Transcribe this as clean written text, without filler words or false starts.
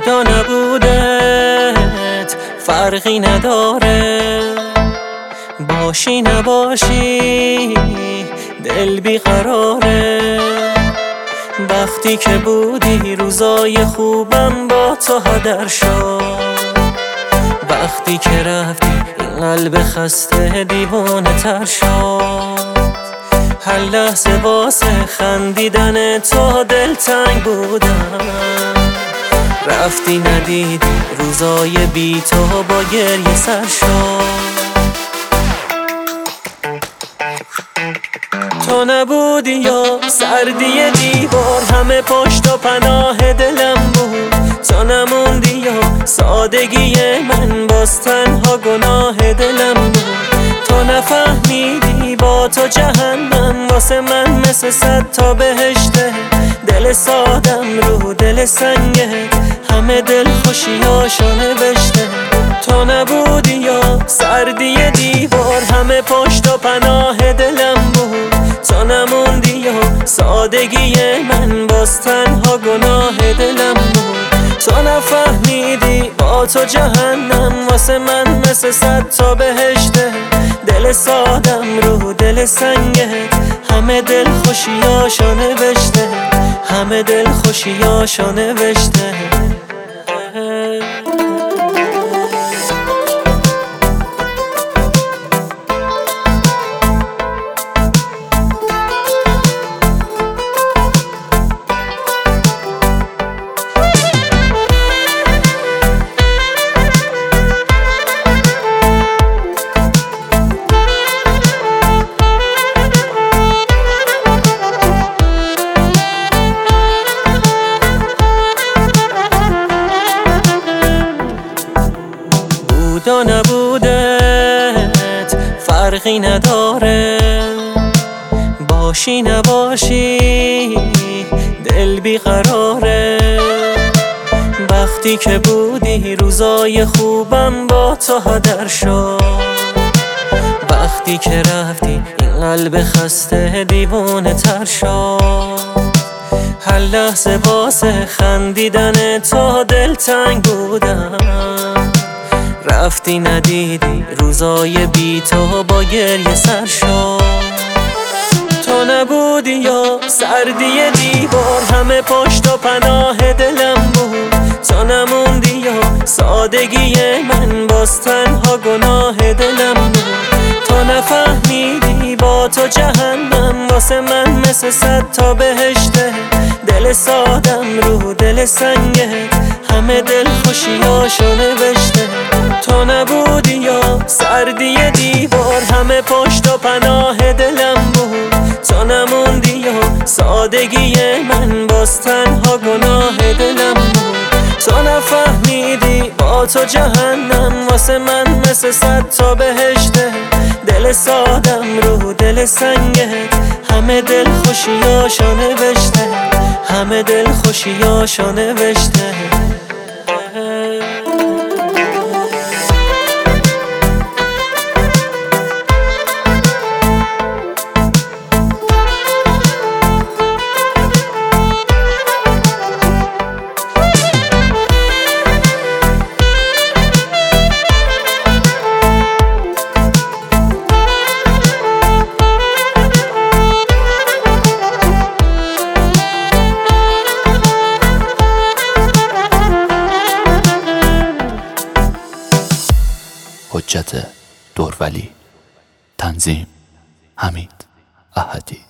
و نبودت فرقی نداره، باشی نباشی دل بیقراره. وقتی که بودی روزای خوبم با تو هدر شد، وقتی که رفتی این قلب خسته دیوانه تر شد. هر لحظه واسه خندیدن تو دلتنگ بودم، رفتی ندیدی روزای بی تو با گریه سر شد. تو نبودی یا سردی دیوار همه پشت و پناه دلم بود. تو نموندی یا سادگی من باز تنها گناه دلم بود. تو نفهمیدی با تو جهنم واسه من مثل 100 تا بهشته. دل سادم رو دل سنگت همه دل خوشیاشو نوشته. تو نبودی یا سردی دیوار همه پشت و پناه دلم بود. تو نموندی یا سادگی من باز تنها گناه دلم بود. تو نفهمیدی با تو جهنم واسه من مثل 100 تا بهشته. دل سادم رو دل سنگت همه دل خوشیاشو نوشته، همه دل خوشیاشو نوشته. و نبودت فرقی نداره، باشی نباشی دل بیقراره. وقتی که بودی روزای خوبم با تو هدر شد، وقتی که رفتی این قلب خسته دیوانه تر شد. هر لحظه واسه خندیدن تو دلتنگ بودم، رفتی ندیدی روزای بی تو با گریه سر شد. تو نبودی یا سردی دیوار همه پشت و پناه دلم بود. تو نموندی یا سادگی من باز تنها گناه دلم بود. تو نفهمیدی با تو جهنم واسه من مثل 100 تا بهشته. دل سادم رو دل سنگت همه دل خوشیاشو نوشته. تو نبودی یا سردی دیوار همه پشت و پناه دلم بود. تو نموندی یا سادگی من باز تنها گناه دلم بود. تو نفهمیدی با تو جهنم واسه من مثل 100 تا بهشته. دل سادم رو دل سنگت همه دل خوشیاشو نوشته، همه دل خوشیاشو نوشته. حجت دورولی. تنظیم حمید احدی.